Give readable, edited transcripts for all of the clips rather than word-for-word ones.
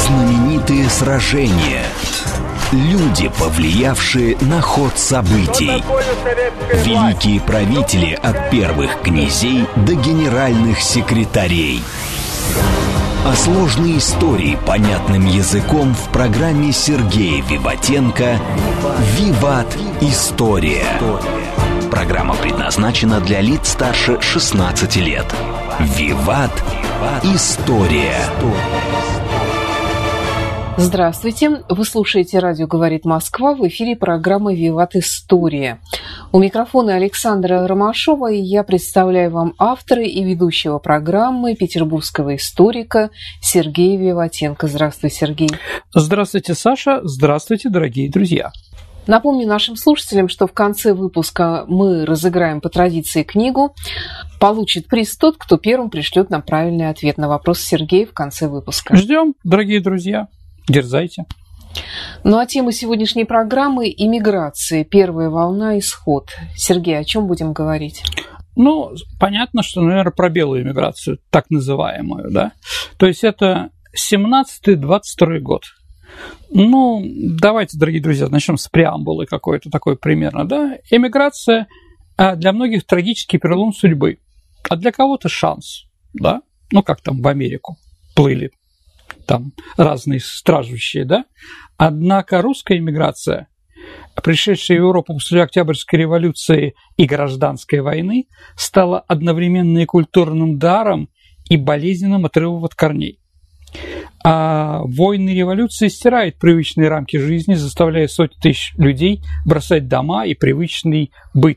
Знаменитые сражения. Люди, повлиявшие на ход событий. Великие правители от первых князей до генеральных секретарей. А сложные истории понятным языком в программе Сергея Виватенко «Виват. История». Программа предназначена для лиц старше 16 лет. «Виват. История». Здравствуйте! Вы слушаете «Радио говорит Москва». В эфире программа «Виват. История». У микрофона Александра Ромашова, и я представляю вам автора и ведущего программы, петербургского историка Сергея Виватенко. Здравствуй, Сергей. Здравствуйте, Саша. Здравствуйте, дорогие друзья. Напомню нашим слушателям, что в конце выпуска мы разыграем по традиции книгу. Получит приз тот, кто первым пришлет нам правильный ответ на вопрос Сергея в конце выпуска. Ждем, дорогие друзья. Дерзайте. Ну а тема сегодняшней программы – иммиграция. Первая волна, исход. Сергей, о чем будем говорить? Ну, понятно, что, наверное, про белую иммиграцию, так называемую, да? То есть это 17-22 год. Ну, давайте, дорогие друзья, начнем с преамбулы какой-то такой примерно, да? Эмиграция для многих трагический перелом судьбы, а для кого-то шанс, да? Ну, как там в Америку плыли там разные страждущие, да? Однако русская эмиграция, пришедшая в Европу после Октябрьской революции и гражданской войны, стала одновременно и культурным даром, и болезненным отрывом от корней. А войны и революции стирают привычные рамки жизни, заставляя сотни тысяч людей бросать дома и привычный быт.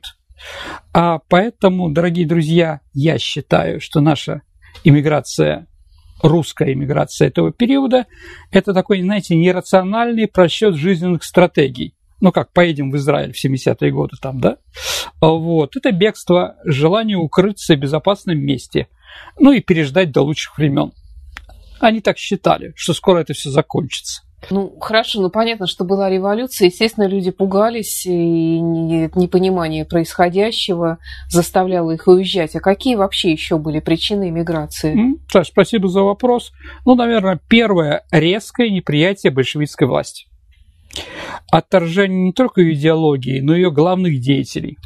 А поэтому, дорогие друзья, я считаю, что наша иммиграция, русская иммиграция этого периода, это такой, знаете, нерациональный просчет жизненных стратегий. Ну, как поедем в Израиль в 70-е годы там, да? Вот. Это бегство, желание укрыться в безопасном месте, ну и переждать до лучших времен. Они так считали, что скоро это все закончится. Ну, хорошо, ну понятно, что была революция. Естественно, люди пугались, и непонимание происходящего заставляло их уезжать. А какие вообще еще были причины эмиграции? Саш, спасибо за вопрос. Ну, наверное, первое – резкое неприятие большевистской власти. Отторжение не только ее идеологии, но и ее главных деятелей.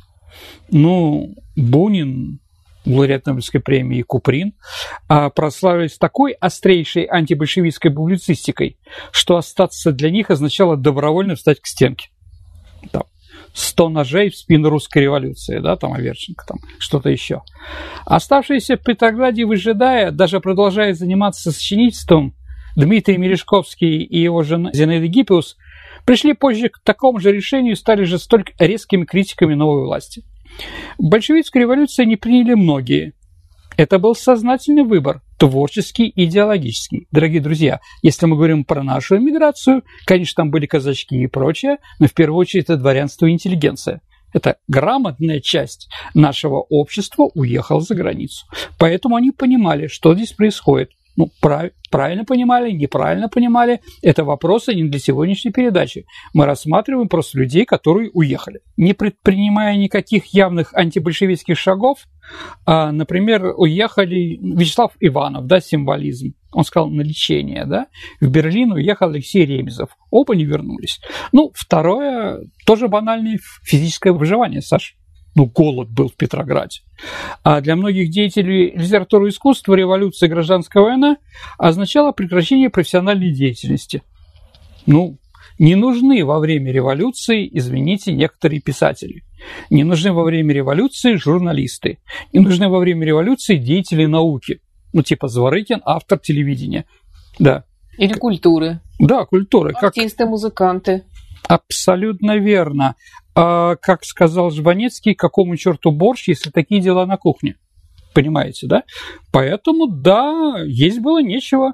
Ну, Бунин, лауреат Нобелевской премии, Куприн прославились такой острейшей антибольшевистской публицистикой, что остаться для них означало добровольно встать к стенке. Там 100 ножей в спину русской революции, да, там Аверченко, там что-то еще. Оставшиеся в Петрограде, выжидая, даже продолжая заниматься сочинительством, Дмитрий Мережковский и его жена Зинаида Гиппиус пришли позже к такому же решению и стали жестоко резкими критиками новой власти. Большевистскую революцию не приняли многие. Это был сознательный выбор, творческий и идеологический. Дорогие друзья, если мы говорим про нашу эмиграцию, конечно, там были казачки и прочее, но в первую очередь это дворянство и интеллигенция. Это грамотная часть нашего общества уехала за границу. Поэтому они понимали, что здесь происходит. Ну, правильно понимали, неправильно понимали. Это вопросы не для сегодняшней передачи. Мы рассматриваем просто людей, которые уехали. Не предпринимая никаких явных антибольшевистских шагов, например, уехали Вячеслав Иванов, да, символизм. Он сказал на лечение, да. В Берлин уехал Алексей Ремезов. Оба не вернулись. Ну, второе, тоже банальное физическое выживание, Саша. Ну, голод был в Петрограде. А для многих деятелей литературы и искусства революция и гражданская война означала прекращение профессиональной деятельности. Ну, не нужны во время революции, извините, некоторые писатели. Не нужны во время революции журналисты. Не нужны во время революции деятели науки. Ну, типа Зворыкин, автор телевидения. Да. Или культуры. Да, культуры. Артисты, музыканты. Абсолютно верно. Как сказал Жванецкий, какому черту борщ, если такие дела на кухне? Понимаете, да? Поэтому, да, есть было нечего.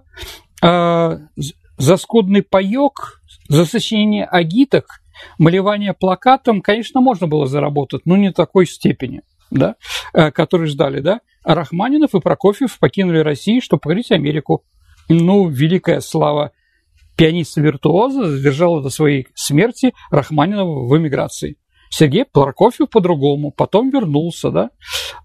За скудный паёк, за сочинение агиток, малевание плакатом, конечно, можно было заработать, но не в такой степени, да, которые ждали, да. Рахманинов и Прокофьев покинули Россию, чтобы покорить Америку. Ну, великая слава пианиста-виртуоза задержала до своей смерти Рахманинова в эмиграции. Сергей Прокофьев по-другому, потом вернулся, да,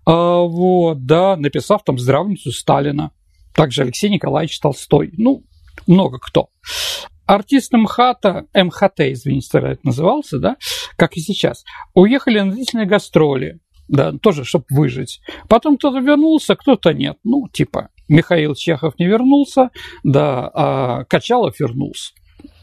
написав там здравницу Сталина. Также Алексей Николаевич Толстой. Ну, много кто. Артисты МХАТа, извините, тогда это назывался, да, как и сейчас, уехали на длительные гастроли, да, тоже, чтобы выжить. Потом кто-то вернулся, кто-то нет. Ну, типа, Михаил Чехов не вернулся, да, а Качалов вернулся.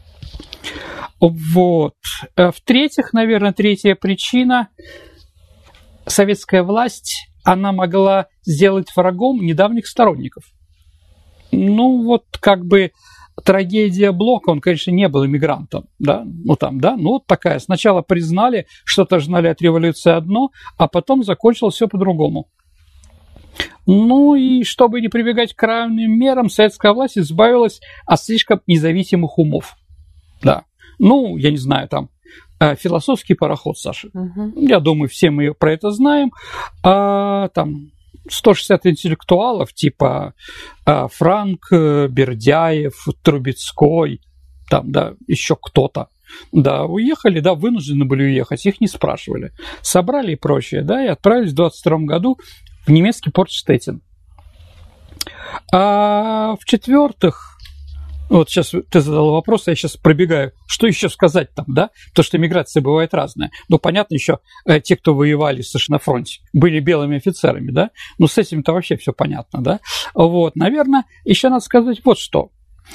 Вот. В-третьих, наверное, третья причина – советская власть, она могла сделать врагом недавних сторонников. Ну, вот как бы трагедия Блока, он, конечно, не был иммигрантом, да, ну там, да, ну вот такая. Сначала признали, что-то ждали от революции одно, а потом закончилось все по-другому. Ну и чтобы не прибегать к крайним мерам, советская власть избавилась от слишком независимых умов. Да. Ну, я не знаю, там, философский пароход, Саша. Я думаю, все мы про это знаем. Там 160 интеллектуалов, типа Франк, Бердяев, Трубецкой, там, да, еще кто-то, да, уехали, да, вынуждены были уехать, их не спрашивали. Собрали и прочее, да, и отправились в 22 году в немецкий порт Штеттин. А в-четвертых, вот сейчас ты задал вопрос, я сейчас пробегаю, что еще сказать там, да, то, что миграция бывает разная. Ну, понятно, еще те, кто воевали, слушай, на фронте, были белыми офицерами, да, ну, с этим-то вообще все понятно, да. Вот, наверное, еще надо сказать вот что.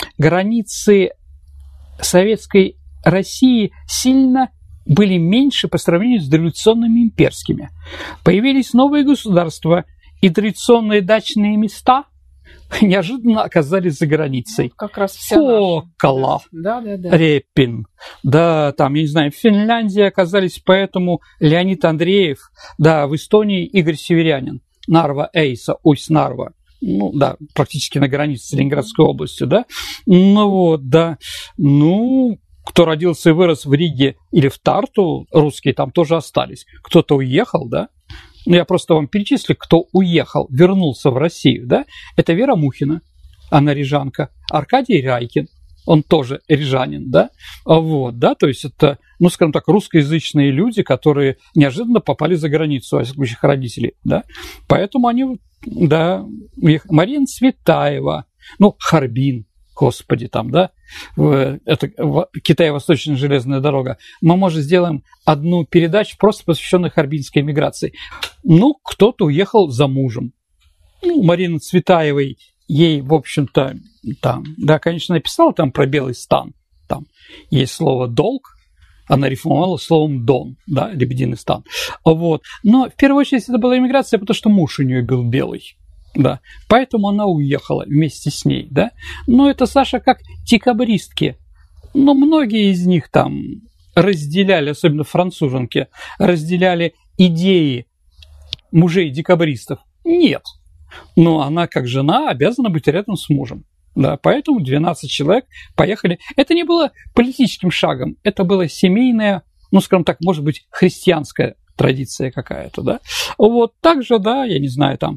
Границы советской России сильно были меньше по сравнению с дореволюционными имперскими. Появились новые государства, и традиционные дачные места неожиданно оказались за границей. Как раз вся Покола, да. Репин, да, там, я не знаю, в Финляндии оказались поэтому Леонид Андреев, да, в Эстонии Игорь Северянин, Нарва Эйса, Усть-Нарва, ну, да, практически на границе с Ленинградской областью, да, ну, вот, да, ну, кто родился и вырос в Риге или в Тарту, русские там тоже остались, кто-то уехал, да. Ну, я просто вам перечислю, кто уехал, вернулся в Россию, да, это Вера Мухина, она рижанка, Аркадий Райкин, он тоже рижанин, да, вот, да, то есть это, ну, скажем так, русскоязычные люди, которые неожиданно попали за границу, во всяком случае, их родителей, да, поэтому они, да, уехали. Марина Цветаева, ну, Харбин, господи, там, да, это Китай-Восточная железная дорога. Мы, может, сделаем одну передачу, просто посвященную харбинской эмиграции. Ну, кто-то уехал за мужем. Ну, Марина Цветаевой, ей, в общем-то, там, да, конечно, написала там про Белый стан. Там есть слово «долг», она рифмовала словом «дон», да, «Лебединый стан». Вот. Но, в первую очередь, это была эмиграция, потому что муж у нее был белый. Да, поэтому она уехала вместе с ней, да. Но это, Саша, как декабристки. Но многие из них там разделяли, особенно француженки, разделяли идеи мужей декабристов. Нет. Но она, как жена, обязана быть рядом с мужем. Да, поэтому 12 человек поехали. Это не было политическим шагом, это было семейное, ну, скажем так, может быть, христианское традиция какая-то, да. Вот также, да, я не знаю, там,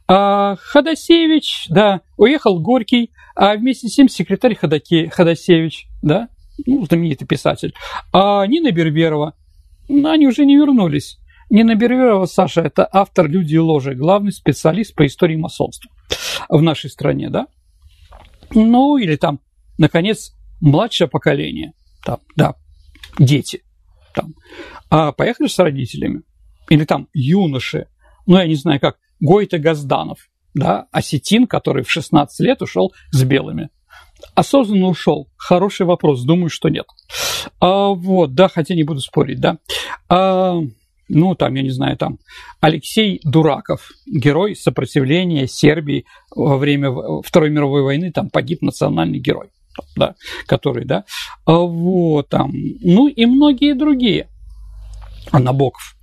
Ходосевич, да, уехал Горький, а вместе с ним секретарь Ходосевич, да, ну, знаменитый писатель, Нина Берберова, они уже не вернулись. Нина Берберова, Саша, это автор «Люди и ложи», главный специалист по истории масонства в нашей стране, да. Ну, или там, наконец, младшее поколение, там, да, дети. Там, поехали с родителями, или там юноши, ну, я не знаю, как Гойта Газданов, да, осетин, который в 16 лет ушел с белыми. Осознанно ушел. Хороший вопрос, думаю, что нет. Вот, да, хотя не буду спорить, да. Ну, там, я не знаю, там, Алексей Дураков, герой сопротивления Сербии во время Второй мировой войны, там погиб национальный герой. Да, который, да, вот там, ну и многие другие. Набоков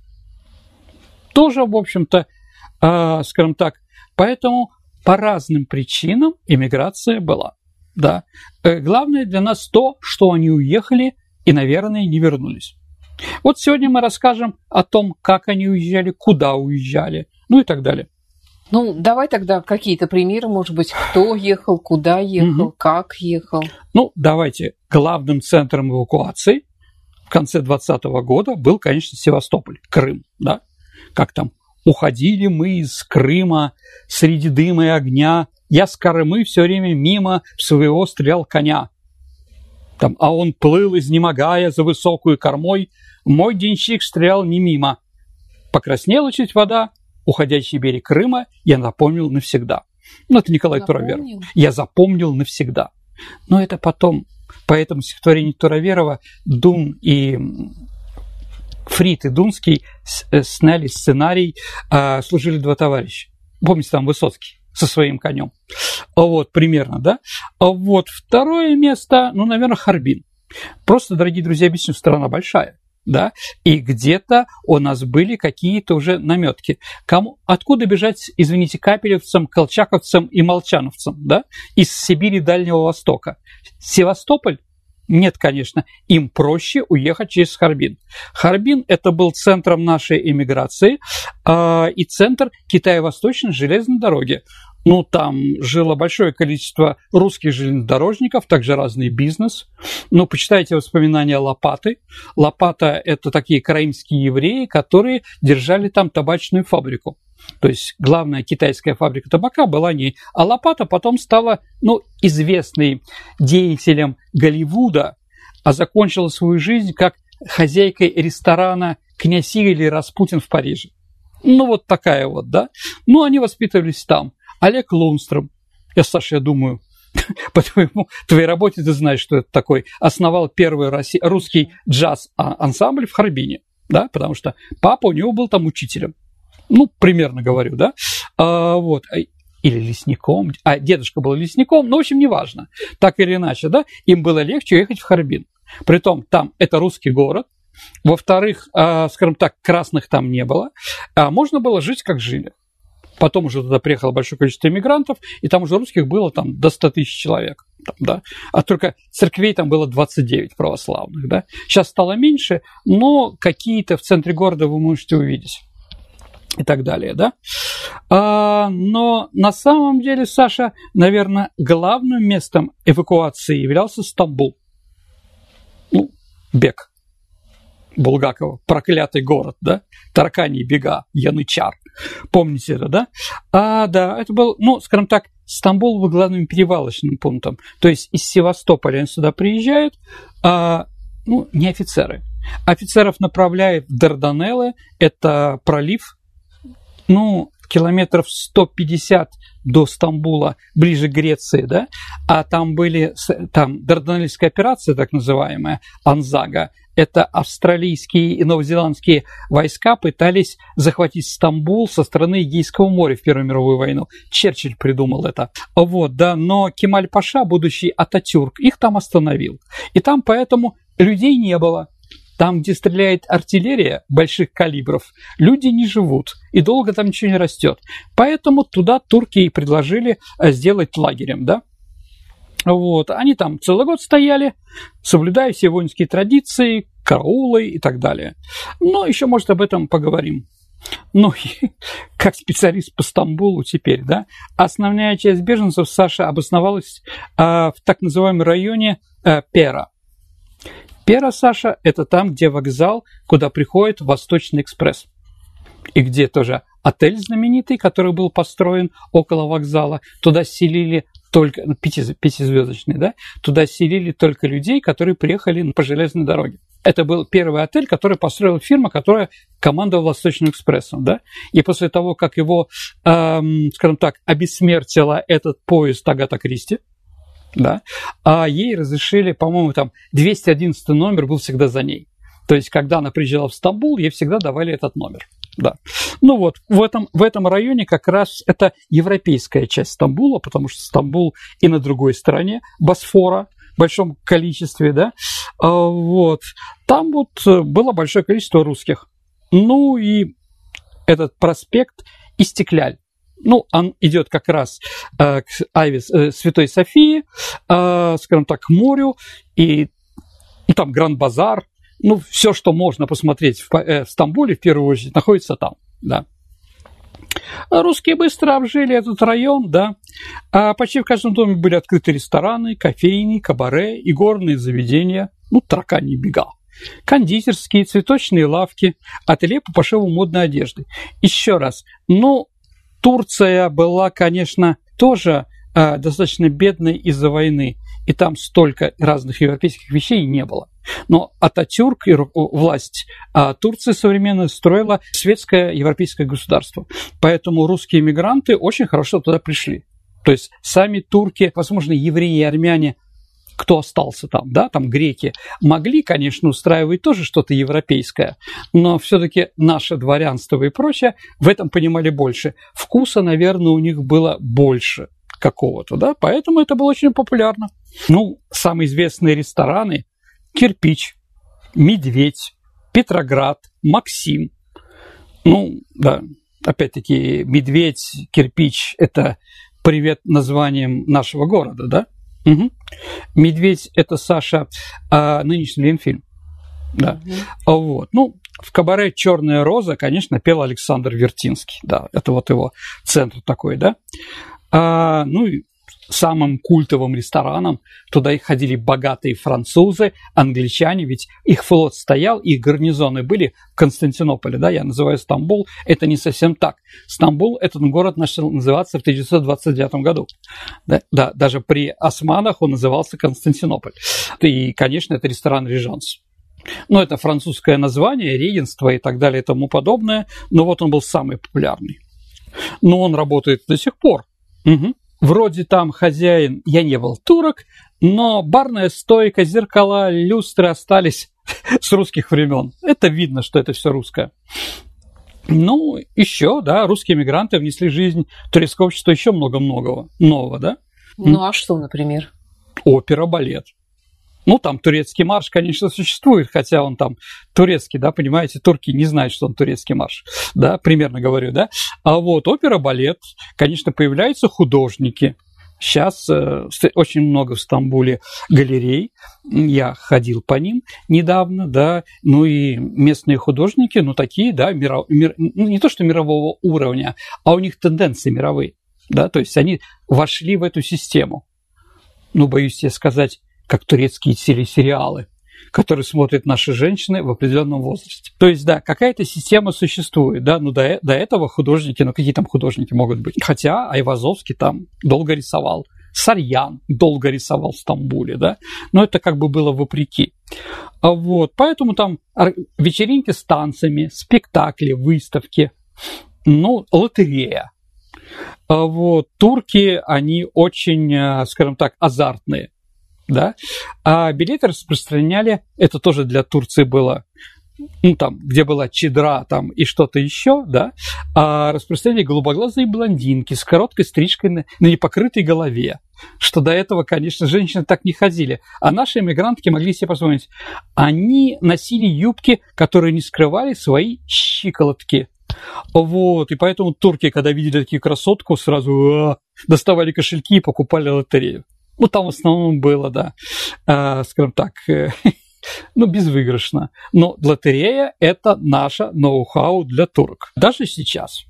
тоже, в общем-то, скажем так, поэтому по разным причинам эмиграция была, да. Главное для нас то, что они уехали и, наверное, не вернулись. Вот сегодня мы расскажем о том, как они уезжали, куда уезжали, ну и так далее. Ну, давай тогда какие-то примеры, может быть, кто ехал, куда ехал, как ехал. Ну, давайте. Главным центром эвакуации в конце 2020 года был, конечно, Севастополь, Крым, да, как там Уходили мы из Крыма среди дыма и огня, я с кормы все время мимо в своего стрелял коня. Там, а он плыл, изнемогая за высокую кормой, мой денщик стрелял не мимо. Покраснела чуть вода, уходящий берег Крыма я запомнил навсегда. Ну, это Николай Туроверов. Я запомнил навсегда. Но это потом, по этому стихотворению Туроверова, Дун и Фрид и Дунский сняли сценарий «Служили два товарища». Помните, там Высоцкий со своим конем. Вот, примерно, да? Вот, второе место, ну, наверное, Харбин. Просто, дорогие друзья, объясню, страна большая, да? И где-то у нас были какие-то уже намётки. Откуда бежать, извините, капелевцам, колчаковцам и молчановцам, да? Из Сибири, Дальнего Востока. Севастополь? Нет, конечно, им проще уехать через Харбин. Харбин – это был центром нашей эмиграции и центр Китаево-Восточной железной дороги. Ну, там жило большое количество русских железнодорожников, также разный бизнес. Ну, почитайте воспоминания Лопаты. Лопата – это такие караимские евреи, которые держали там табачную фабрику. То есть главная китайская фабрика табака была не... А Лопата потом стала, ну, известной деятелем Голливуда, а закончила свою жизнь как хозяйкой ресторана «Князь Игорь» или «Распутин» в Париже. Ну, вот такая вот, да. Ну, они воспитывались там. Олег Лунстром, Саша, я думаю, по твоей работе ты знаешь, что это такой, основал первый русский джаз-ансамбль в Харбине, да, потому что папа у него был там учителем. Ну, примерно говорю, да, вот, или лесником, дедушка был лесником, ну, в общем, неважно, так или иначе, да, им было легче ехать в Харбин, притом там это русский город, во-вторых, скажем так, красных там не было, можно было жить, как жили. Потом уже туда приехало большое количество иммигрантов, и там уже русских было там до 100 тысяч человек, там, да, а только церквей там было 29 православных, да. Сейчас стало меньше, но какие-то в центре города вы можете увидеть. И так далее, да. Но на самом деле, Саша, наверное, главным местом эвакуации являлся Стамбул. Ну, Бек Булгакова, проклятый город, да, таракани бега, янычар. Помните это, да? Да, это был, ну, скажем так, Стамбул был главным перевалочным пунктом. То есть из Севастополя они сюда приезжают, ну, не офицеры. Офицеров направляют в Дарданеллы, это пролив, ну, километров 150 до Стамбула, ближе к Греции, да, а там были, там Дарданельская операция, так называемая, Анзага, это австралийские и новозеландские войска пытались захватить Стамбул со стороны Эгейского моря в Первую мировую войну. Черчилль придумал это. Вот, да, но Кемаль-Паша, будущий Ататюрк, их там остановил. И там поэтому людей не было. Там, где стреляет артиллерия больших калибров, люди не живут, и долго там ничего не растет. Поэтому туда турки и предложили сделать лагерем, да. Вот, они там целый год стояли, соблюдая все воинские традиции, караулы и так далее. Но еще, может, об этом поговорим. Ну, как специалист по Стамбулу теперь, да, основная часть беженцев, Саша, обосновалась в так называемом районе Пера. Пера, Саша, это там, где вокзал, куда приходит Восточный экспресс. И где тоже отель знаменитый, который был построен около вокзала. Туда селили только, пятизвездочный, да, туда селили только людей, которые приехали по железной дороге. Это был первый отель, который построила фирма, которая командовала Восточным экспрессом, да. И после того, как его, скажем так, обессмертила этот поезд Агата Кристи, да, а ей разрешили, по-моему, там 211 номер был всегда за ней. То есть, когда она приезжала в Стамбул, ей всегда давали этот номер. Да. Ну вот, в этом районе как раз это европейская часть Стамбула, потому что Стамбул и на другой стороне Босфора в большом количестве, да. Вот. Там вот было большое количество русских. Ну и этот проспект Истекляль. Ну, он идет как раз к Святой Софии, скажем так, к морю, и там Гранд-базар. Ну, все, что можно посмотреть в Стамбуле, в первую очередь, находится там, да. Русские быстро обжили этот район, да. Почти в каждом доме были открыты рестораны, кофейни, кабаре и горные заведения, ну, таракани бега. Кондитерские, цветочные лавки, ателье по пошиву модной одежды. Еще раз, Турция была, конечно, тоже достаточно бедной из-за войны, и там столько разных европейских вещей не было. Но Ататюрк и власть Турции современной строила светское европейское государство. Поэтому русские мигранты очень хорошо туда пришли. То есть сами турки, возможно, евреи и армяне, кто остался там, да, там греки, могли, конечно, устраивать тоже что-то европейское, но все-таки наше дворянство и прочее в этом понимали больше. Вкуса, наверное, у них было больше какого-то, да, поэтому это было очень популярно. Самые известные рестораны: «Кирпич», «Медведь», «Петроград», «Максим». Да, опять-таки, «Медведь», «Кирпич» – это привет названием нашего города, да? Угу. «Медведь» – это, Саша, нынешний Ленфильм. Да. Вот. В кабаре «Черная роза», конечно, пел Александр Вертинский. Да, это вот его центр такой, да. И самым культовым рестораном туда и ходили богатые французы, англичане, ведь их флот стоял, их гарнизоны были в Константинополе, да, я называю Стамбул, это не совсем так. Стамбул, этот город начал называться в 1929 году. Да, даже при османах он назывался Константинополь. И, конечно, это ресторан «Режанс». Это французское название, регенство и так далее и тому подобное, но вот он был самый популярный. Но он работает до сих пор. Угу. Вроде там хозяин, я не был турок, но барная стойка, зеркала, люстры остались с русских времен. Это видно, что это все русское. Еще, да, русские мигранты внесли в жизнь турецкого общества еще много-много нового, да? А что, например? Опера, балет. Там турецкий марш, конечно, существует, хотя он там турецкий, да, понимаете, турки не знают, что он турецкий марш, да, примерно говорю, да. А вот опера, балет, конечно, появляются художники. Сейчас очень много в Стамбуле галерей, я ходил по ним недавно, да, и местные художники, такие, да, не то что мирового уровня, а у них тенденции мировые, да, то есть они вошли в эту систему. Боюсь тебе сказать, как турецкие телесериалы, которые смотрят наши женщины в определенном возрасте. То есть, да, какая-то система существует, да, до этого художники, какие там художники могут быть? Хотя Айвазовский там долго рисовал, Сарьян долго рисовал в Стамбуле, да, но это как бы было вопреки. Поэтому там вечеринки с танцами, спектакли, выставки, лотерея. Турки, они очень, скажем так, азартные. Да? А билеты распространяли, это тоже для Турции было, где была чедра там и что-то еще, да, а распространяли голубоглазые блондинки с короткой стрижкой на непокрытой голове, что до этого, конечно, женщины так не ходили. А наши эмигрантки могли себе позволить. Они носили юбки, которые не скрывали свои щиколотки. И поэтому турки, когда видели такую красотку, сразу доставали кошельки и покупали лотерею. Там в основном было, да, скажем так, безвыигрышно. Но лотерея – это наше ноу-хау для турок. Даже сейчас.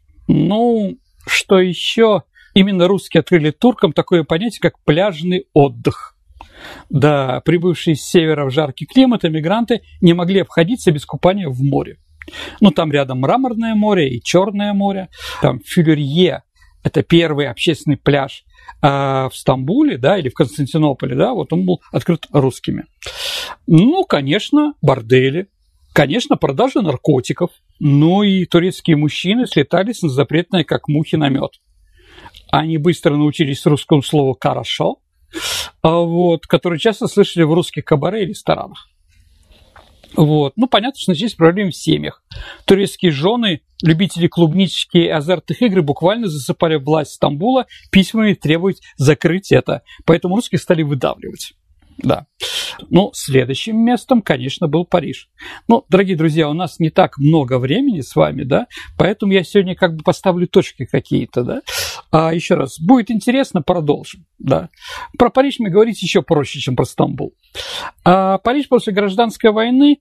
Что еще? Именно русские открыли туркам такое понятие, как пляжный отдых. Да, прибывшие с севера в жаркий климат эмигранты не могли обходиться без купания в море. Там рядом Мраморное море и Черное море. Там Фюлерье – это первый общественный пляж в Стамбуле, да, или в Константинополе, да, он был открыт русскими. Конечно, бордели, конечно, продажа наркотиков, и турецкие мужчины слетались на запретное, как мухи на мед. Они быстро научились русскому слову «хорошо», которое часто слышали в русских кабаре и ресторанах. Понятно, что начались проблемы в семьях. Турецкие жены, любители клубнички и азартных игр буквально засыпали власть Стамбула письмами требовать закрыть это. Поэтому русские стали выдавливать. Да. Следующим местом, конечно, был Париж. Дорогие друзья, у нас не так много времени с вами, да, поэтому я сегодня как бы поставлю точки какие-то, да. Еще раз, будет интересно, продолжим, да. Про Париж мы говорить еще проще, чем про Стамбул. Париж после гражданской войны,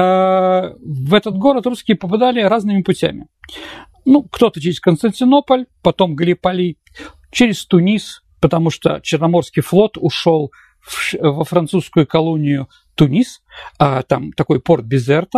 в этот город русские попадали разными путями. Кто-то через Константинополь, потом Галиполи, через Тунис, потому что Черноморский флот ушел во французскую колонию Тунис, там такой порт Бизерта,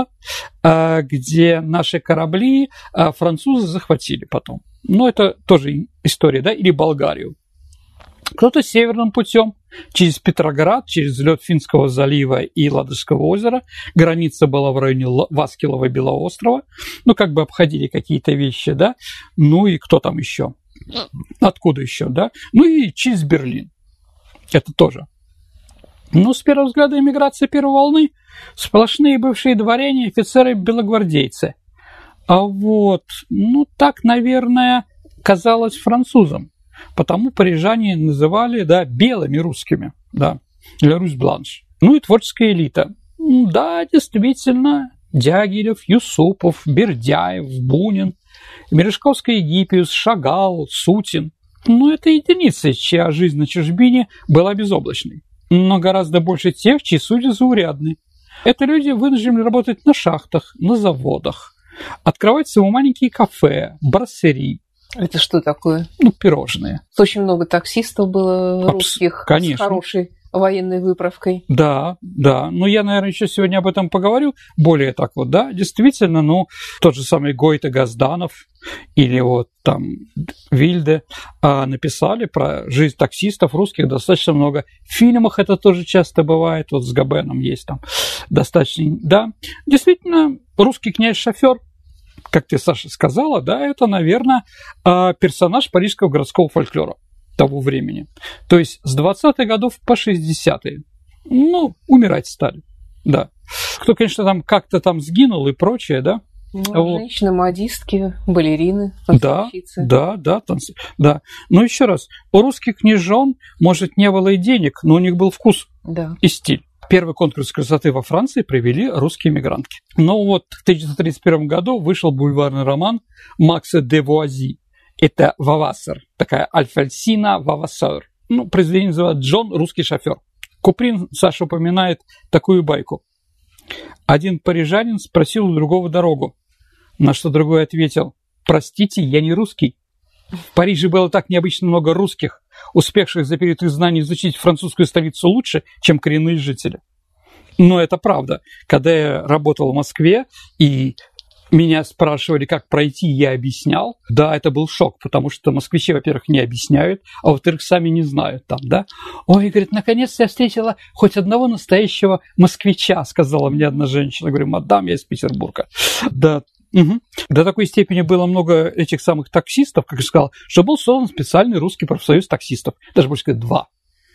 где наши корабли французы захватили потом. Но это тоже история, да, или Болгарию. Кто-то северным путем, через Петроград, через лед Финского залива и Ладожского озера. Граница была в районе Васкилова Белоострова. Ну, как бы обходили какие-то вещи, да. Ну, и кто там еще? Откуда еще, да? Ну, и через Берлин. Это тоже. Ну, с первого взгляда эмиграция первой волны – сплошные бывшие дворяне, офицеры, белогвардейцы. А вот, ну, так, наверное, казалось французам. Потому парижане называли, да, белыми русскими, да, «La Russe Blanche». Ну, и творческая элита. Да, действительно, Дягилев, Юсупов, Бердяев, Бунин, Мережковский Гиппиус, Шагал, Сутин. Ну, это единицы, чья жизнь на чужбине была безоблачной. Но гораздо больше тех, чьи судьи заурядны. Это люди вынуждены работать на шахтах, на заводах, открывать свои маленькие кафе, брасserie. Это что такое? Ну, пирожные. Очень много таксистов было русских, конечно, с хорошей военной выправкой. Да, да. Ну, я, наверное, еще сегодня об этом поговорю. Более так вот, да, действительно, ну, тот же самый Гойта Газданов или вот там Вильде написали про жизнь таксистов русских достаточно много. В фильмах это тоже часто бывает. Вот с Габеном есть там достаточно, да. Действительно, русский князь-шофер, как ты, Саша, сказала, да, это, наверное, персонаж парижского городского фольклора того времени. То есть с 20-х годов по 60-е. Ну, умирать стали, да. Кто, конечно, там как-то там сгинул и прочее, да. Ну, вот. Женщины, модистки, балерины, танцовщицы. Да. Но еще раз, у русских княжон, может, не было и денег, но у них был вкус, да, и стиль. Первый конкурс красоты во Франции провели русские мигрантки. Но вот в 1931 году вышел бульварный роман Макса де Вуази. Это «Вавассер», такая Альфонсина Вавассер. Ну, произведение называют «Джон, русский шофер». Куприн, Саша, упоминает такую байку. Один парижанин спросил у другого дорогу, на что другой ответил: «Простите, я не русский». В Париже было так необычно много русских, успевших за период изгнания изучить французскую столицу лучше, чем коренные жители. Но это правда. Когда я работал в Москве, и меня спрашивали, как пройти, я объяснял. Да, это был шок, потому что москвичи, во-первых, не объясняют, а во-вторых, сами не знают там, да. Ой, говорит, наконец-то я встретила хоть одного настоящего москвича, сказала мне одна женщина. Говорю, мадам, я из Петербурга. Да. Угу. До такой степени было много этих самых таксистов, как я сказал, что был создан специальный русский профсоюз таксистов. Даже больше сказать, 2.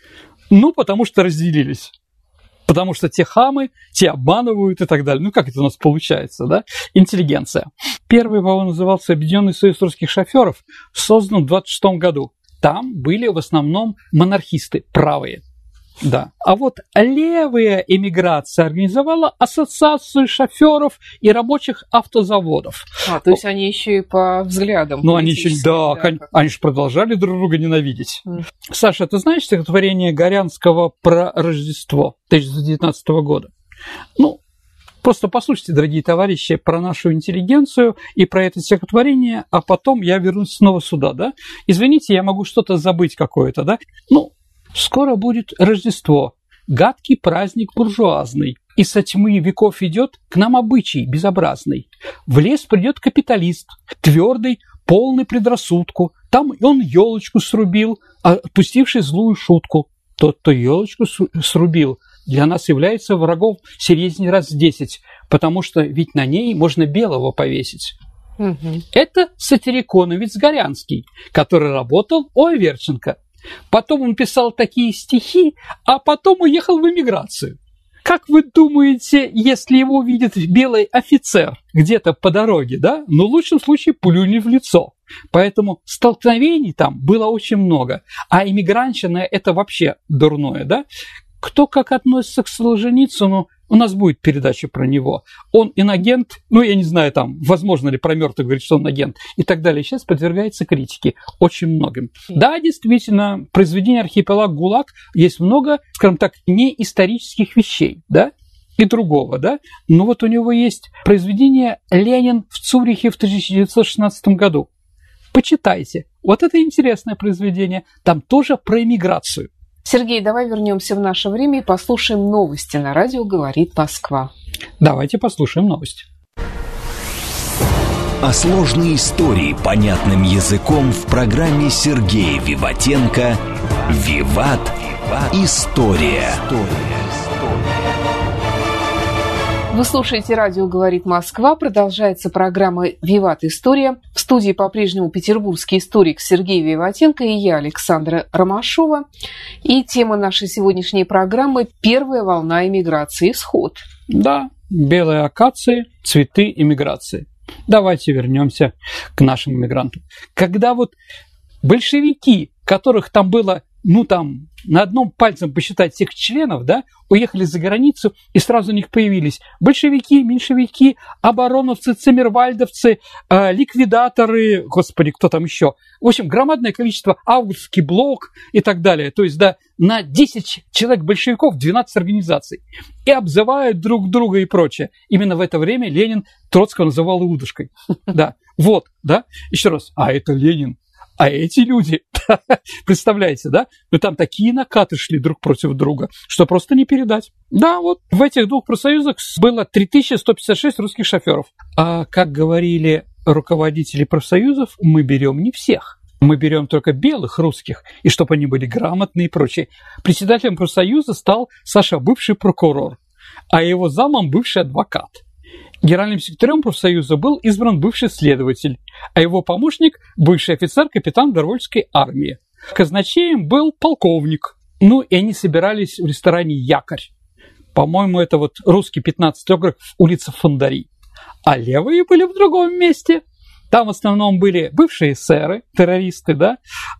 Ну, потому что разделились. Потому что те хамы, те обманывают и так далее. Ну, как это у нас получается, да? Интеллигенция. Первый, по-моему, назывался Объединенный союз русских шоферов, создан в 1926 году. Там были в основном монархисты, правые. Да. А вот левая эмиграция организовала ассоциацию шоферов и рабочих автозаводов. То есть они еще и по взглядам. Ну, они еще, да, они же продолжали друг друга ненавидеть. Саша, ты знаешь стихотворение Горянского про Рождество 1919 года? Ну, просто послушайте, дорогие товарищи, про нашу интеллигенцию и про это стихотворение, а потом я вернусь снова сюда, да? Извините, я могу что-то забыть какое-то, да? Ну, скоро будет Рождество, гадкий праздник буржуазный, и со тьмы веков идет к нам обычай безобразный. В лес придет капиталист, твердый, полный предрассудку. Там он елочку срубил, отпустивший злую шутку. Тот, кто елочку срубил, для нас является врагом серьезнее раз в 10, потому что ведь на ней можно белого повесить. Угу. Это сатириконовец Горянский, который работал у Аверченко. Потом он писал такие стихи, а потом уехал в эмиграцию. Как вы думаете, если его видит белый офицер где-то по дороге, да? Ну, в лучшем случае плюнь в лицо. Поэтому столкновений там было очень много. А эмигрантщина – это вообще дурное, да? Кто как относится к Солженицыну, у нас будет передача про него. Он инагент, ну, я не знаю, там, возможно ли про мертвых говорить, что он агент, и так далее. Сейчас подвергается критике очень многим. Да, действительно, произведение «Архипелаг ГУЛАГ» есть много, скажем так, неисторических вещей, да, и другого, да. Но вот у него есть произведение «Ленин в Цюрихе в 1916 году». Почитайте. Вот это интересное произведение. Там тоже про эмиграцию. Сергей, давай вернемся в наше время и послушаем новости на радио «Говорит Москва». Давайте послушаем новости. А сложные истории понятным языком в программе Сергея Виватенко «Виват. История». Вы слушаете радио «Говорит Москва». Продолжается программа «Виват. История». В студии по-прежнему петербургский историк Сергей Виватенко и я, Александра Ромашова. И тема нашей сегодняшней программы – первая волна эмиграции. Исход. Да, белые акации, цветы эмиграции. Давайте вернемся к нашим эмигрантам. Когда вот большевики, которых там было, на одном пальцем посчитать всех членов, да, уехали за границу, и сразу у них появились большевики, меньшевики, обороновцы, циммервальдовцы, ликвидаторы, господи, кто там еще. В общем, громадное количество, Августский блок и так далее. То есть, да, на 10 человек большевиков 12 организаций. И обзывают друг друга и прочее. Именно в это время Ленин Троцкого называл удушкой. Да, вот, да, еще раз, это Ленин. А эти люди, представляете, да? Там такие накаты шли друг против друга, что просто не передать. Да, вот в этих двух профсоюзах было 3156 русских шоферов. А как говорили руководители профсоюзов, мы берем не всех. Мы берем только белых русских, и чтобы они были грамотные и прочее. Председателем профсоюза стал Саша, бывший прокурор, а его замом бывший адвокат. Генеральным секретарем профсоюза был избран бывший следователь, а его помощник – бывший офицер, капитан Добровольской армии. Казначеем был полковник. И они собирались в ресторане «Якорь». По-моему, это вот русский 15-й округ, улица Фондари. А левые были в другом месте. Там в основном были бывшие эсеры, террористы, да,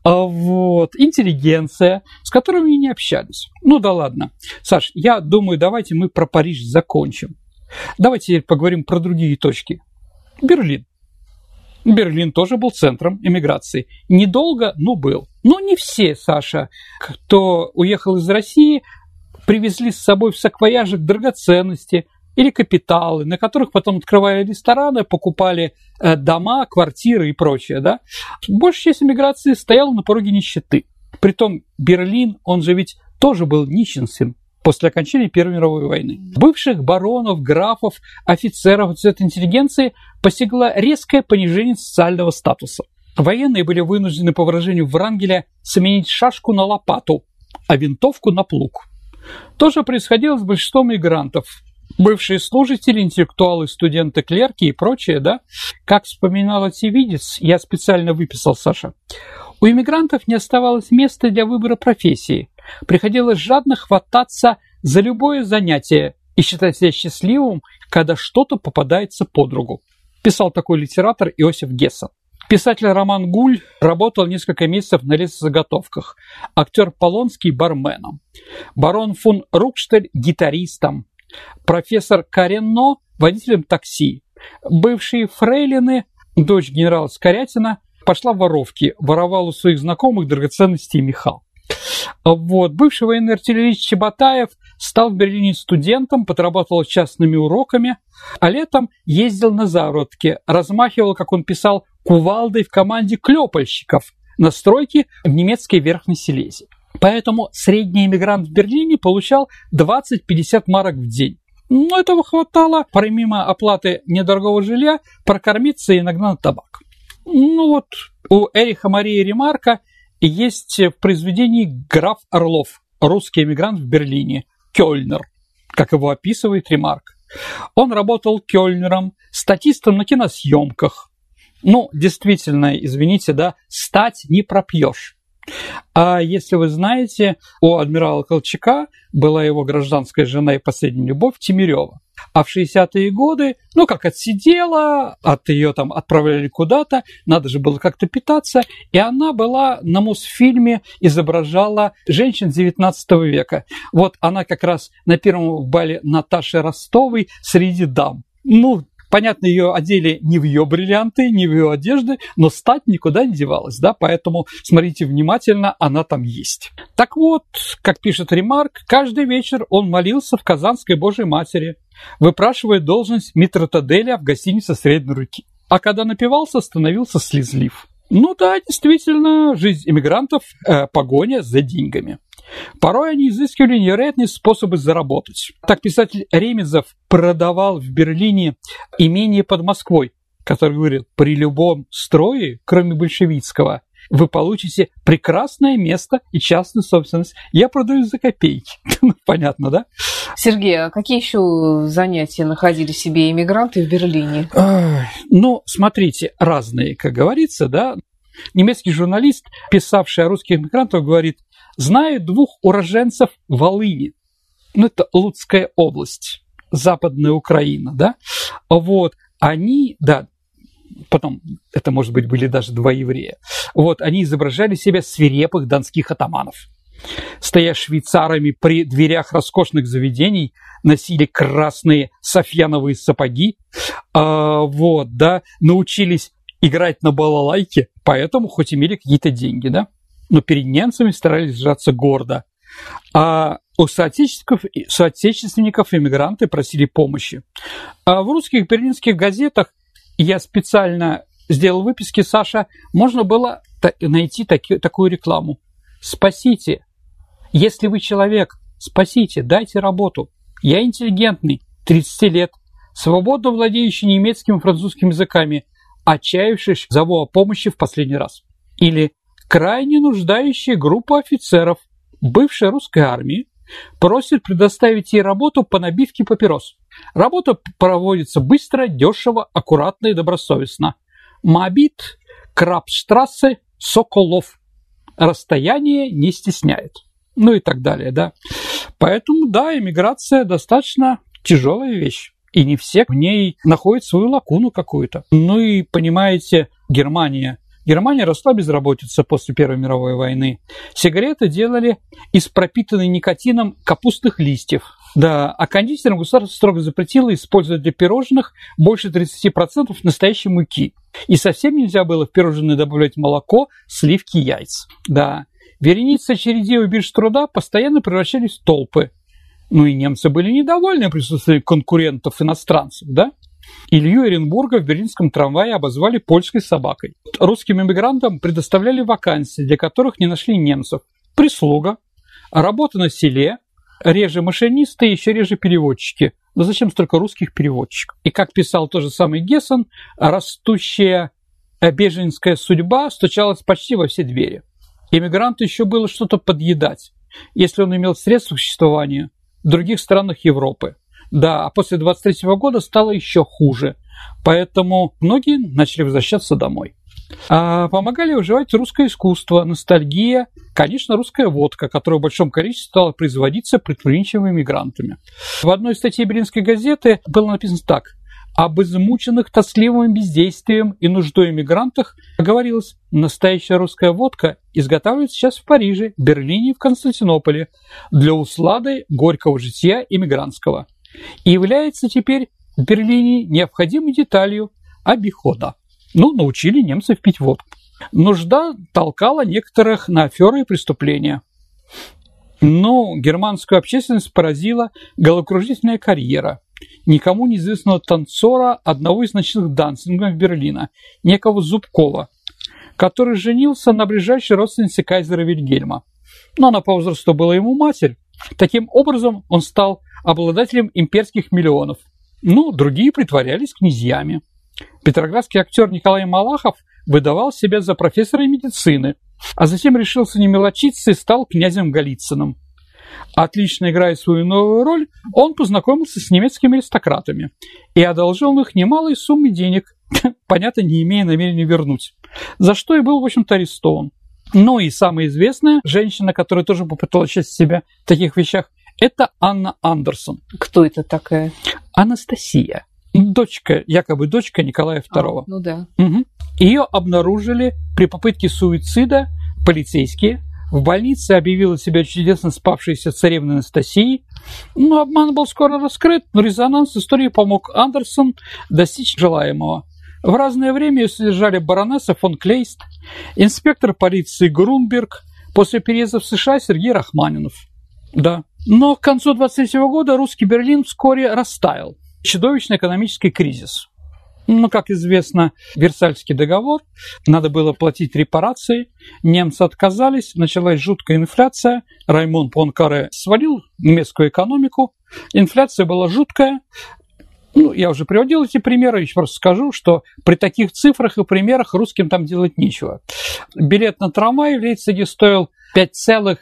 интеллигенция, с которыми не общались. Да ладно. Саш, я думаю, давайте мы про Париж закончим. Давайте теперь поговорим про другие точки. Берлин. Берлин тоже был центром эмиграции. Недолго, но был. Но не все, Саша, кто уехал из России, привезли с собой в саквояжах драгоценности или капиталы, на которых потом открывали рестораны, покупали дома, квартиры и прочее. Да? Большая часть эмиграции стояла на пороге нищеты. Притом Берлин, он же ведь тоже был нищенствен после окончания Первой мировой войны. Бывших баронов, графов, офицеров, цвета интеллигенции постигло резкое понижение социального статуса. Военные были вынуждены, по выражению Врангеля, сменить шашку на лопату, а винтовку на плуг. То же происходило с большинством мигрантов. Бывшие служители, интеллектуалы, студенты, клерки и прочее, да? Как вспоминал очевидец, я специально выписал, Саша, у иммигрантов не оставалось места для выбора профессии. Приходилось жадно хвататься за любое занятие и считать себя счастливым, когда что-то попадается под руку. Писал такой литератор Иосиф Гесса. Писатель Роман Гуль работал несколько месяцев на лесозаготовках. Актер Полонский – барменом. Барон фон Рукштель – гитаристом. Профессор Каренно – водителем такси. Бывшие фрейлины, дочь генерала Скорятина, пошла в воровки, воровала у своих знакомых драгоценности и меха. Бывший военный артиллерист Чеботаев стал в Берлине студентом, подрабатывал частными уроками, а летом ездил на заработки, размахивал, как он писал, кувалдой в команде клепальщиков на стройке в немецкой Верхней Силезии. Поэтому средний иммигрант в Берлине получал 20-50 марок в день. Этого хватало, помимо оплаты недорогого жилья, прокормиться иногда на табак. У Эриха Марии Ремарка есть в произведении «Граф Орлов», русский эмигрант в Берлине, кёльнер, как его описывает Ремарк. Он работал кёльнером, статистом на киносъемках. Действительно, извините, да, стать не пропьешь. А если вы знаете, у адмирала Колчака была его гражданская жена и последняя любовь Тимирева. А в 60-е годы, как отсидела, от ее там отправляли куда-то, надо же было как-то питаться, и она была на Мосфильме, изображала женщин 19 века. Она как раз на первом бале Наташи Ростовой среди дам. Понятно, ее одели не в ее бриллианты, не в ее одежды, но стать никуда не девалась, да, поэтому смотрите внимательно, она там есть. Так вот, как пишет Ремарк, каждый вечер он молился в Казанской Божьей Матери, выпрашивая должность митротаделя в гостинице средней руки. А когда напивался, становился слезлив. Да, действительно, жизнь иммигрантов – погоня за деньгами. Порой они изыскивали невероятные способы заработать. Так писатель Ремезов продавал в Берлине имение под Москвой, который говорит: при любом строе, кроме большевистского, вы получите прекрасное место и частную собственность. Я продаю за копейки. Понятно, да? Сергей, а какие еще занятия находили себе иммигранты в Берлине? Ну, смотрите, разные, как говорится, да. Немецкий журналист, писавший о русских иммигрантах, говорит: знаю 2 уроженцев Волыни. Ну, это Луцкая область, Западная Украина, да. Вот, они, да, потом, это, может быть, были даже 2 еврея. Вот, они изображали себя свирепых донских атаманов. Стоя швейцарами при дверях роскошных заведений, носили красные софьяновые сапоги, вот, да, научились играть на балалайке, поэтому хоть имели какие-то деньги, да, но перед немцами старались сжаться гордо. А у соотечественников иммигранты просили помощи. А в русских берлинских газетах, я специально сделал выписки, Саша, можно было найти такую рекламу. Спасите. Если вы человек, спасите, дайте работу. Я интеллигентный, 30 лет, свободно владеющий немецким и французским языками, отчаявшись зову о помощи в последний раз. Или крайне нуждающая группа офицеров бывшей русской армии просит предоставить ей работу по набивке папирос. Работа проводится быстро, дешево, аккуратно и добросовестно. Моабит, Крабштрассе, Соколов. Расстояние не стесняет. Ну и так далее, да. Поэтому, да, эмиграция достаточно тяжелая вещь. И не все в ней находят свою лакуну какую-то. Ну и, понимаете, Германия росла безработица после Первой мировой войны. Сигареты делали из пропитанной никотином капустных листьев. Да, а кондитерам государство строго запретило использовать для пирожных больше 30% настоящей муки. И совсем нельзя было в пирожные добавлять молоко, сливки, яйца. Да, вереницы очередей у бирж труда постоянно превращались в толпы. Ну и немцы были недовольны присутствием конкурентов-иностранцев, да? Илью Эренбурга в берлинском трамвае обозвали польской собакой. Русским иммигрантам предоставляли вакансии, для которых не нашли немцев. Прислуга, работа на селе, реже машинисты и еще реже переводчики. Но зачем столько русских переводчиков? И как писал тот же самый Гессен, растущая беженская судьба стучалась почти во все двери. Иммигранту еще было что-то подъедать, если он имел средства к существованию в других странах Европы. Да, а после 23 года стало еще хуже. Поэтому многие начали возвращаться домой. Помогали выживать русское искусство, ностальгия, конечно, русская водка, которая в большом количестве стала производиться предприимчивыми мигрантами. В одной статье Берлинской газеты было написано так: об измученных тоскливым бездействием и нуждой иммигрантах говорилось: настоящая русская водка изготавливается сейчас в Париже, Берлине и в Константинополе для услады горького жития иммигрантского и является теперь в Берлине необходимой деталью обихода. Ну, научили немцев пить водку. Нужда толкала некоторых на аферы и преступления. Но германскую общественность поразила головокружительная карьера никому неизвестного танцора одного из ночных дансингов Берлина, некого Зубкова, который женился на ближайшей родственнице кайзера Вильгельма. Но она по возрасту была ему матерь. Таким образом, он стал обладателем имперских миллионов. Ну, другие притворялись князьями. Петроградский актер Николай Малахов выдавал себя за профессора медицины, а затем решился не мелочиться и стал князем Голицыным. Отлично играя свою новую роль, он познакомился с немецкими аристократами и одолжил их немалые суммы денег, понятно, не имея намерения вернуть, за что и был, в общем-то, арестован. Ну и самая известная женщина, которая тоже попыталась счастье себя в таких вещах, это Анна Андерсон. Кто это такая? Анастасия. Якобы дочка Николая II. Ну да. Угу. Ее обнаружили при попытке суицида полицейские. В больнице объявила себя чудесно спавшейся царевной Анастасией. Но обман был скоро раскрыт, но резонанс истории помог Андерсон достичь желаемого. В разное время ее содержали баронесса фон Клейст, инспектор полиции Грунберг, после переезда в США Сергей Рахманинов. Да. Но к концу 23 года русский Берлин вскоре растаял. Чудовищный экономический кризис. Ну, как известно, Версальский договор, надо было платить репарации, немцы отказались, началась жуткая инфляция, Раймон Пуанкаре свалил немецкую экономику, инфляция была жуткая. Ну, я уже приводил эти примеры, еще просто скажу, что при таких цифрах и примерах русским там делать нечего. Билет на трамвай в Лейпциге стоил 5,6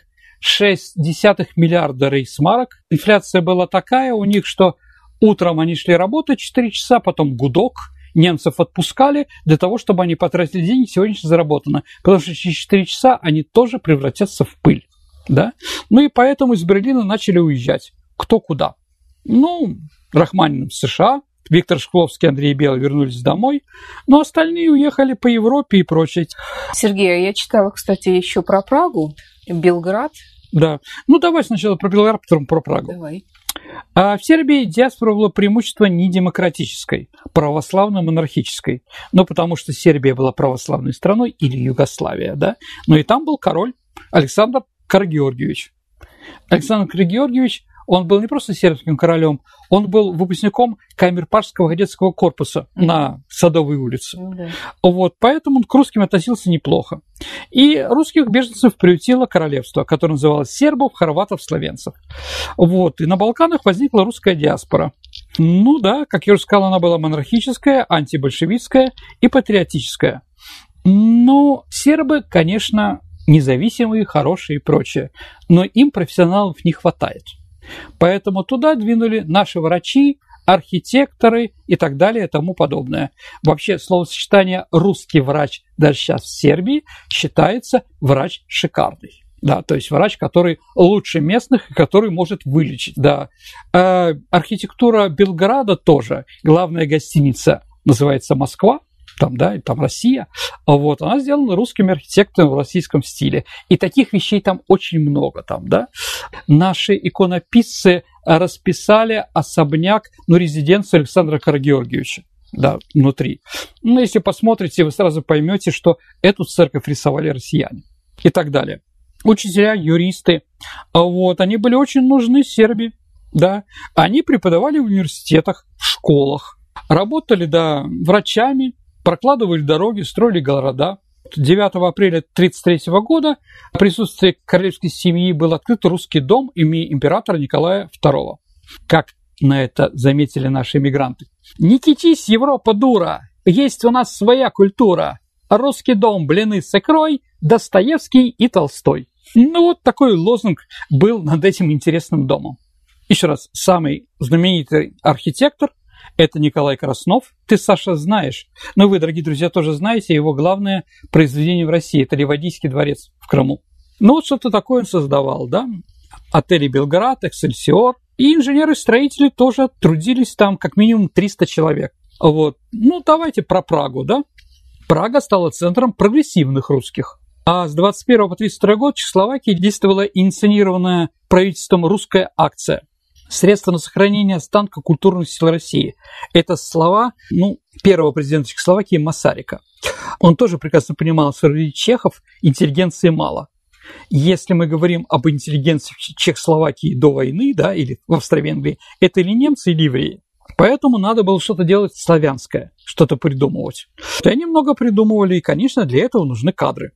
миллиарда рейхсмарок. Инфляция была такая у них, что утром они шли работать 4 часа, потом гудок, немцев отпускали для того, чтобы они потратили деньги сегодняшнее заработанное, потому что через 4 часа они тоже превратятся в пыль. Да? Ну и поэтому из Берлина начали уезжать. Кто куда. Ну, Рахманин в США, Виктор Шкловский, Андрей Белый вернулись домой, но остальные уехали по Европе и прочее. Сергей, я читала, кстати, еще про Прагу, Белград. Да. Ну, давай сначала про Белград, потом про Прагу. Давай. А в Сербии диаспора была преимущество не демократической, православно-монархической. Ну, потому что Сербия была православной страной, или Югославия, да. Но и там был король Александр Карагеоргиевич. Александр Карагеоргиевич, он был не просто сербским королем, он был выпускником Камерпашского кадетского корпуса на Садовой улице. Вот, поэтому он к русским относился неплохо. И русских беженцев приютило королевство, которое называлось сербов, хорватов, словенцев. Вот, и на Балканах возникла русская диаспора. Ну да, как я уже сказал, она была монархическая, антибольшевистская и патриотическая. Но сербы, конечно, независимые, хорошие и прочее, но им профессионалов не хватает. Поэтому туда двинули наши врачи, архитекторы и так далее и тому подобное. Вообще словосочетание «русский врач» даже сейчас в Сербии считается врач шикарный. Да, то есть врач, который лучше местных и который может вылечить. Да. Архитектура Белграда тоже. Главная гостиница называется «Москва». Там, да, там Россия, вот, она сделана русскими архитекторами в российском стиле. И таких вещей там очень много. Там, да. Наши иконописцы расписали особняк, резиденцию Александра Карагеоргиевича, да, внутри. Но если посмотрите, вы сразу поймете, что эту церковь рисовали россияне и так далее. Учителя, юристы, вот, они были очень нужны Сербии, да. Они преподавали в университетах, в школах, работали, да, врачами, прокладывали дороги, строили города. 9 апреля 1933 года в присутствии королевской семьи был открыт русский дом имени императора Николая II. Как на это заметили наши эмигранты? «Не кичись, Европа, дура! Есть у нас своя культура! Русский дом, блины с икрой, Достоевский и Толстой». Ну вот такой лозунг был над этим интересным домом. Еще раз, самый знаменитый архитектор – это Николай Краснов. Ты, Саша, знаешь, но вы, дорогие друзья, тоже знаете его главное произведение в России – это Ливадийский дворец в Крыму. Ну вот что-то такое он создавал, да? Отели «Белград», «Эксельсиор». И инженеры-строители тоже трудились там как минимум 300 человек. Вот. Ну, давайте про Прагу, да? Прага стала центром прогрессивных русских. А с 21 по 32 год в Чехословакии действовала инициированная правительством русская акция «Средства на сохранение останка культурных сил России». Это слова первого президента Чехословакии Масарика. Он тоже прекрасно понимал, что среди чехов интеллигенции мало. Если мы говорим об интеллигенции Чехословакии до войны, да, или в Австро-Венгрии, это или немцы, или евреи. Поэтому надо было что-то делать славянское, что-то придумывать. И они много придумывали, и, конечно, для этого нужны кадры.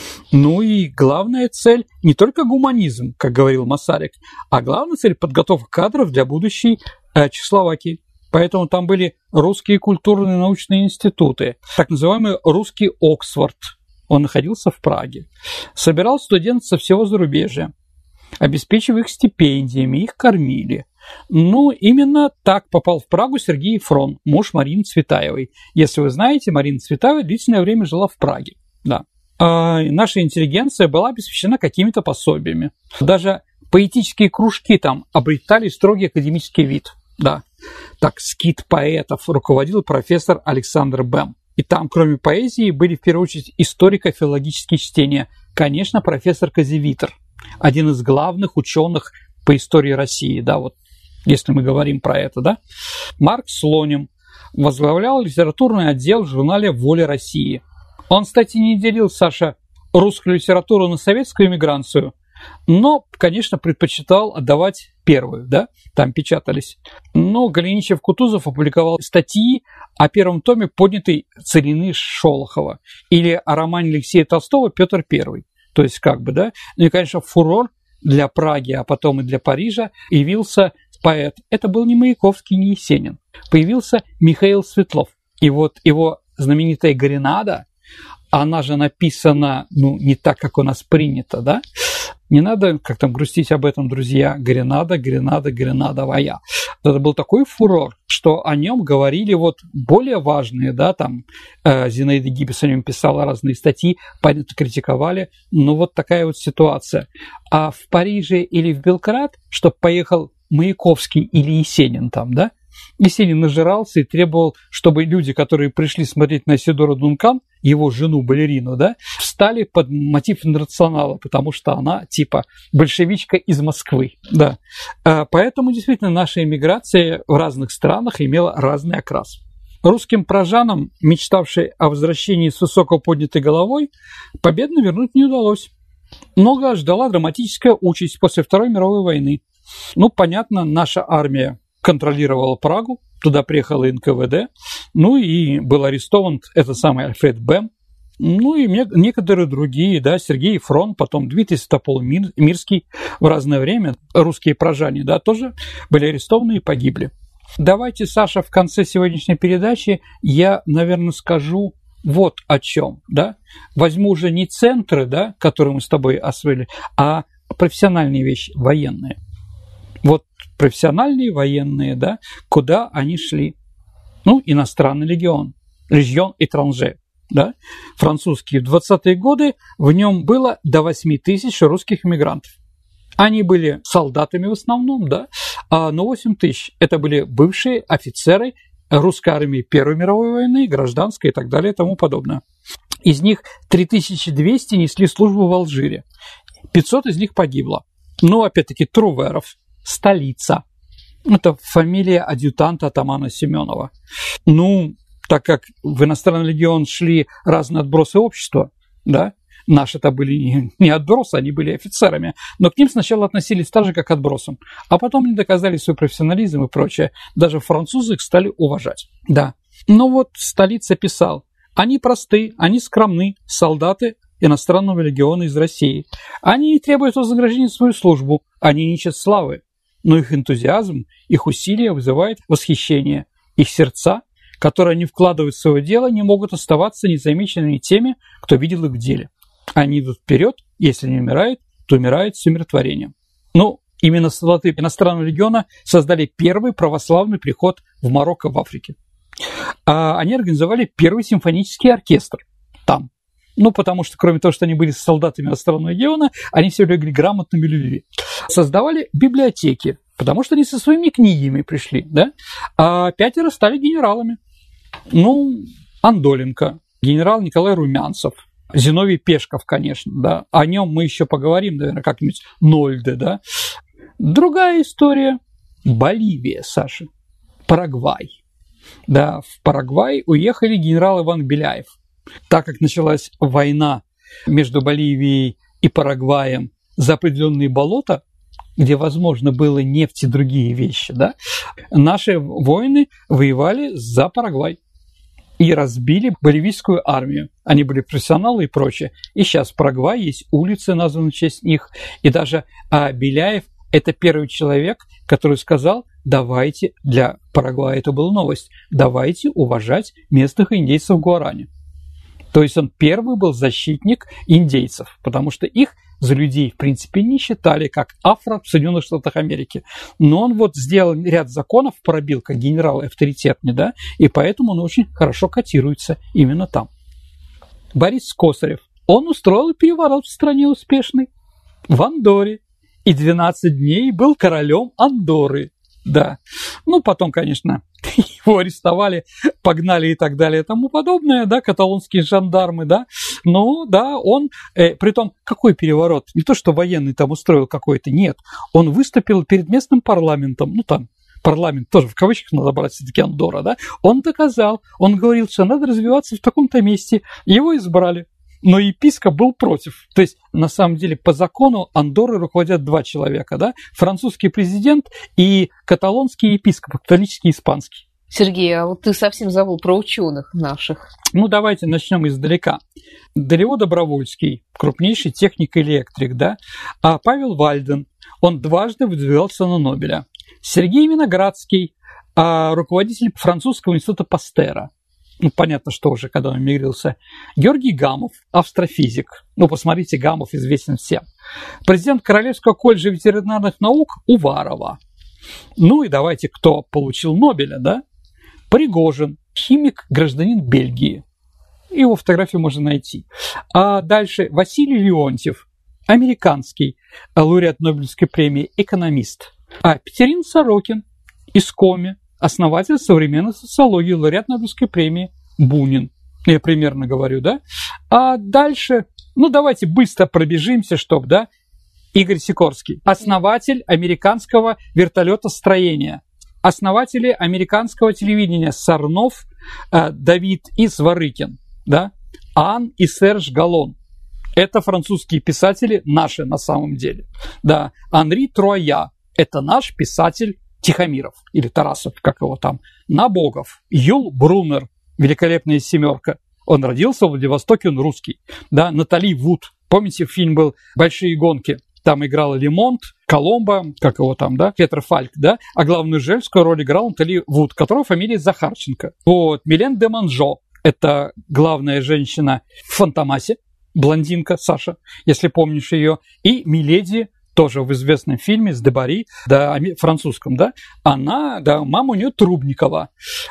Ну и главная цель не только гуманизм, как говорил Масарик, а главная цель – подготовка кадров для будущей Чехословакии. Поэтому там были русские культурные и научные институты, так называемый русский Оксфорд. Он находился в Праге. Собирал студентов со всего зарубежья, обеспечивая их стипендиями, их кормили. Ну, именно так попал в Прагу Сергей Ефрон, муж Марины Цветаевой. Если вы знаете, Марина Цветаева длительное время жила в Праге. Да. Наша интеллигенция была обеспечена какими-то пособиями. Даже поэтические кружки там обретали строгий академический вид. Да. Так, скит поэтов руководил профессор Александр Бэм. И там, кроме поэзии, были в первую очередь историко-филологические чтения. Конечно, профессор Казевитер, один из главных ученых по истории России, да, вот, если мы говорим про это, да. Марк Слоним возглавлял литературный отдел в журнале «Воля России». Он, кстати, не делил, Саша, русскую литературу на советскую эмиграцию, но, конечно, предпочитал отдавать первую, да, там печатались. Но Голенищев-Кутузов опубликовал статьи о первом томе поднятой целины Шолохова или о романе Алексея Толстого «Петр I». То есть, как бы, да, ну и, конечно, фурор для Праги, а потом и для Парижа явился поэт. Это был не Маяковский, не Есенин. Появился Михаил Светлов. И вот его знаменитая «Гренада», она же написана, не так, как у нас принято, да? Не надо, как там, грустить об этом, друзья. Гренада, Гренада, Гренадовая. Это был такой фурор, что о нем говорили вот более важные, да, там Зинаида Гиббис о нем писала разные статьи, критиковали. Вот такая вот ситуация. А в Париже или в Белград, чтобы поехал Маяковский или Есенин там, да, Есенин нажирался и требовал, чтобы люди, которые пришли смотреть на Исидору Дункан, его жену-балерину, да, встали под мотив интернационала, потому что она типа большевичка из Москвы. Да. Поэтому действительно наша эмиграция в разных странах имела разный окрас. Русским пражанам, мечтавшим о возвращении с высоко поднятой головой, победно вернуть не удалось. Много ждала драматическая участь после Второй мировой войны. Понятно, наша армия контролировала Прагу, туда приехала НКВД, и был арестован этот самый Альфред Бем, и некоторые другие, да, Сергей Фрон, потом Дмитрий Святополк-Мирский в разное время, русские пражане, да, тоже были арестованы и погибли. Давайте, Саша, в конце сегодняшней передачи я, наверное, скажу вот о чем, да, возьму уже не центры, да, которые мы с тобой освоили, а профессиональные вещи, военные. Вот профессиональные военные, да, куда они шли? Иностранный легион étranger, да, французский. В 20-е годы в нем было до 8 тысяч русских эмигрантов. Они были солдатами в основном, да, но 8 тысяч – это были бывшие офицеры русской армии Первой мировой войны, гражданской и так далее и тому подобное. Из них 3200 несли службу в Алжире, 500 из них погибло. Опять-таки, Труверов, столица. Это фамилия адъютанта атамана Семенова. Так как в иностранный легион шли разные отбросы общества, да, наши-то были не отбросы, они были офицерами, но к ним сначала относились так же, как к отбросам, а потом они доказали свой профессионализм и прочее. Даже французы их стали уважать. Да. Столица писал: они просты, они скромны, солдаты иностранного легиона из России. Они не требуют вознаграждения за свою службу, они не ищут славы. Но их энтузиазм, их усилия вызывают восхищение. Их сердца, которые они вкладывают в свое дело, не могут оставаться незамеченными теми, кто видел их в деле. Они идут вперед, если не умирают, то умирают с умиротворением. Именно солдаты иностранного легиона создали первый православный приход в Марокко в Африке. Они организовали первый симфонический оркестр там. Потому что, кроме того, что они были солдатами иностранного легиона, они все были грамотными людьми. Создавали библиотеки, потому что они со своими книгами пришли, да? А 5 стали генералами. Андоленко, генерал Николай Румянцев, Зиновий Пешков, конечно, да. О нем мы еще поговорим, наверное, как-нибудь Нольде, да. Другая история – Боливия, Саша, Парагвай. Да, в Парагвай уехали генерал Иван Беляев. Так как началась война между Боливией и Парагваем за определенные болота, где, возможно, было нефть и другие вещи, да, наши воины воевали за Парагвай и разбили боливийскую армию. Они были профессионалы и прочее. И сейчас в Парагвае есть улицы, названные в честь них. И даже Беляев – это первый человек, который сказал: давайте, для Парагвая это была новость, давайте уважать местных индейцев Гуарани. То есть он первый был защитник индейцев, потому что их за людей, в принципе, не считали как афро в Соединенных Штатах Америки. Но он сделал ряд законов, пробил как генерал авторитетный, да, и поэтому он очень хорошо котируется именно там. Борис Косарев, он устроил переворот в стране успешный, в Андорре, и 12 дней был королем Андорры. Да. Потом, конечно, его арестовали, погнали и так далее и тому подобное, да, каталонские жандармы, да. Он, притом, какой переворот? Не то, что военный там устроил какой-то, нет. Он выступил перед местным парламентом, парламент тоже в кавычках надо брать, все-таки Андорра, да. Он доказал, он говорил, что надо развиваться в таком-то месте. Его избрали. но епископ был против. То есть, на самом деле, по закону Андоррой руководят два человека, да? Французский президент и каталонский епископ, католический испанский. Сергей, а вот ты совсем забыл про ученых наших. Ну, давайте начнем издалека. Далео Добровольский, крупнейший техник-электрик, да? А Павел Вальден, он дважды выдвигался на Нобеля. Сергей Виноградский, руководитель французского института Пастера. Ну, понятно, что уже, когда он эмигрировался. Георгий Гамов, астрофизик. Ну, посмотрите, Гамов известен всем. Президент Королевского колледжа ветеринарных наук Уварова. Ну и давайте, кто получил Нобеля, да? Пригожин, химик, гражданин Бельгии. Его фотографию можно найти. А дальше Василий Леонтьев, американский лауреат Нобелевской премии, экономист. А Петерин Сорокин из Коми, основатель современной социологии, лауреат Нобелевской премии, Бунин. Я примерно говорю, да? А дальше, ну давайте быстро пробежимся, чтобы, да? Игорь Сикорский, основатель американского вертолетостроения. Основатели американского телевидения Сарнов, Давид и Зворыкин, да? Ан и Серж Галлон. Это французские писатели, наши на самом деле. Да. Анри Труая – это наш писатель Тихомиров, или Тарасов, как его там. Набоков. Юл Брунер, великолепная семерка. Он родился в Владивостоке, он русский. Да. Натали Вуд. Помните, фильм был «Большие гонки»? Там играл Лемонт, Коломбо, как его там, да, Петр Фальк, да, а главную женскую роль играл Натали Вуд, которого фамилия Захарченко. Вот, Милен де Монжо, это главная женщина в «Фантомасе», блондинка Саша, если помнишь ее, и Миледи, тоже в известном фильме с Дебари, да, французском, да, она, да, мама у нее Трубникова.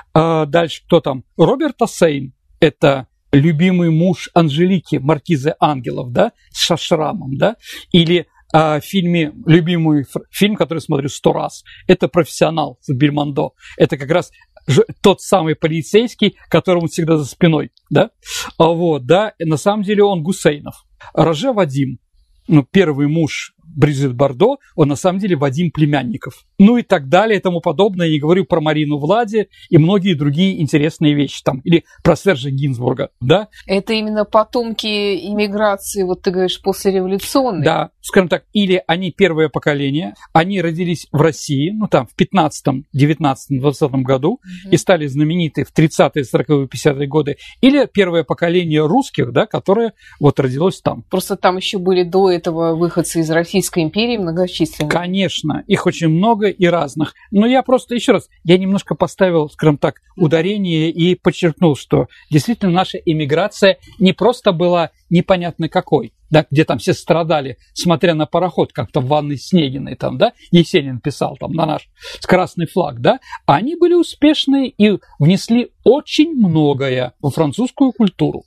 А дальше кто там? Роберт Осейн, это любимый муж Анжелики, маркизы ангелов, да, с шрамом, да, или в фильме, любимый фильм, который смотрю 100 раз, это «Профессионал» с Бельмондо. Это как раз тот самый полицейский, которому всегда за спиной, да. Вот, да, на самом деле он Гусейнов. Роже Вадим, ну, первый муж Брижит Бардо, он на самом деле Вадим Племянников. Ну и так далее и тому подобное. Я не говорю про Марину Влади и многие другие интересные вещи там. Или про Сержа Гинзбурга, да? Это именно потомки иммиграции, вот ты говоришь, послереволюционной. Да, скажем так, или они первое поколение, они родились в России, ну там в 15-м, 19-м, 20-м году и стали знамениты в 30-е, 40-е, 50-е годы. Или первое поколение русских, да, которое вот родилось там. Просто там еще были до этого выходцы из Российской империи многочисленные. Конечно, их очень много и разных. Но я просто, еще раз, я немножко поставил, скажем так, ударение и подчеркнул, что действительно наша эмиграция не просто была непонятно какой, да, где там все страдали, смотря на пароход, как-то в ванной Снегиной, там, да, Есенин писал там на наш красный флаг, да, а они были успешны и внесли очень многое во французскую культуру.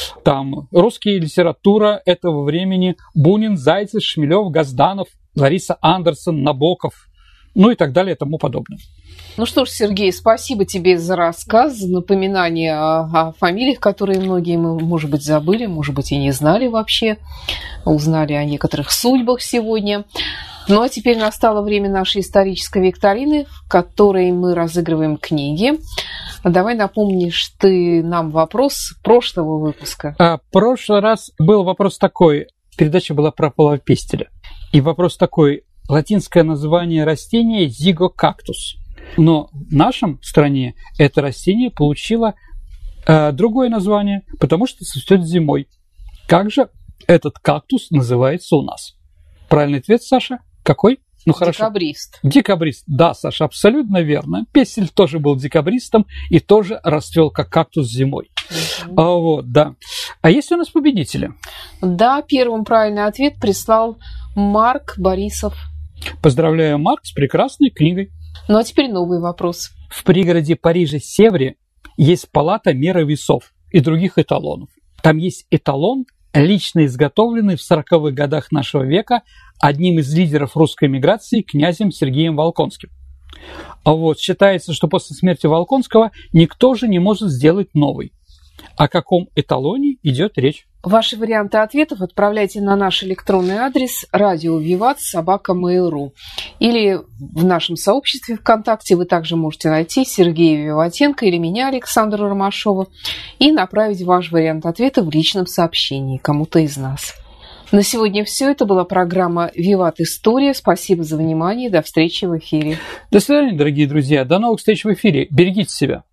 Там русская литература этого времени: Бунин, Зайцев, Шмелев, Газданов, Лариса Андерсон, Набоков, ну и так далее и тому подобное. Ну что ж, Сергей, спасибо тебе за рассказ, за напоминание о фамилиях, которые многие мы, может быть, забыли, может быть, и не знали вообще. Узнали о некоторых судьбах сегодня. Ну а теперь настало время нашей исторической викторины, в которой мы разыгрываем книги. Давай напомнишь ты нам вопрос прошлого выпуска. В прошлый раз был вопрос такой. Передача была про половопестеля. И вопрос такой. Латинское название растения зигокактус. Но в нашем стране это растение получило другое название, потому что цветет зимой. Как же этот кактус называется у нас? Правильный ответ, Саша? Какой? Ну хорошо. Декабрист. Декабрист. Да, Саша, абсолютно верно. Пестель тоже был декабристом и тоже расцвел как кактус зимой. Вот, да. А есть у нас победители? Да, первым правильный ответ прислал Марк Борисов. Поздравляю, Марк, с прекрасной книгой. Ну а теперь новый вопрос. В пригороде Парижа Севре есть палата меры весов и других эталонов. Там есть эталон, лично изготовленный в 40-х годах нашего века одним из лидеров русской миграции, князем Сергеем Волконским. А вот считается, что после смерти Волконского никто же не может сделать новый. О каком эталоне идет речь? Ваши варианты ответов отправляйте на наш электронный адрес radiovivat@mail.ru или в нашем сообществе ВКонтакте вы также можете найти Сергея Виватенко или меня, Александра Ромашова, и направить ваш вариант ответа в личном сообщении кому-то из нас. На сегодня все. Это была программа «Виват. История». Спасибо за внимание. До встречи в эфире. До свидания, дорогие друзья. До новых встреч в эфире. Берегите себя.